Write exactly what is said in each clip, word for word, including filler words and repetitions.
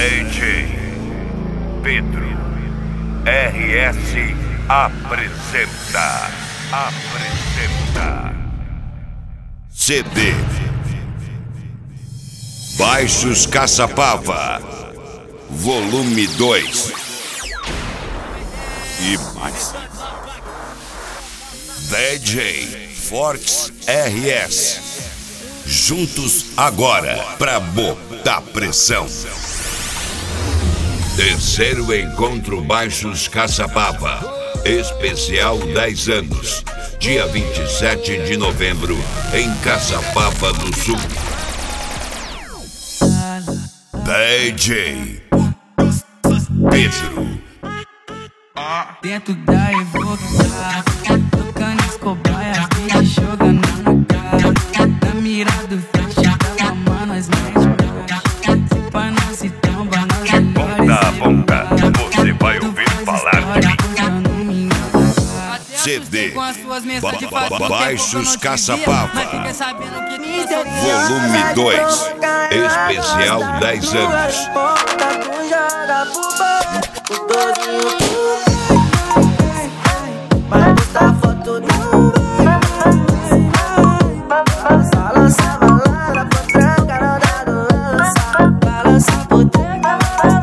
D J Pedro R S apresenta, apresenta C D Baixos Caçapava Volume dois e mais D J Fortes R S juntos agora pra botar pressão. Terceiro encontro Baixos Caçapava, especial dez anos, dia vinte e sete de novembro, em Caçapava do Sul. D J Pedro dentro da Evocar, tocando escobaia, vida jogando na cara. Na mira do flash, tava mano, nós mete. Se pá, não se tromba, nós é Ponta a ponta, você vai ouvir falar de mim. C D ba ba Baixos Caçapava Volume dois, especial dez anos. Vai postar foto não vai balança, balada, potranca, não dá do lança. Balança, potranca,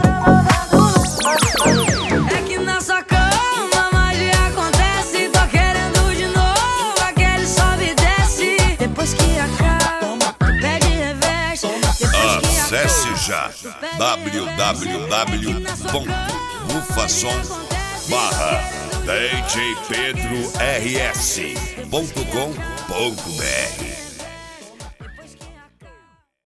é que na sua cama magia acontece. Tô querendo de novo aquele sobe e desce. Depois que acaba, pede reverse. Acesse já w w w ponto rufasom barra D J Pedro R S ponto com ponto br.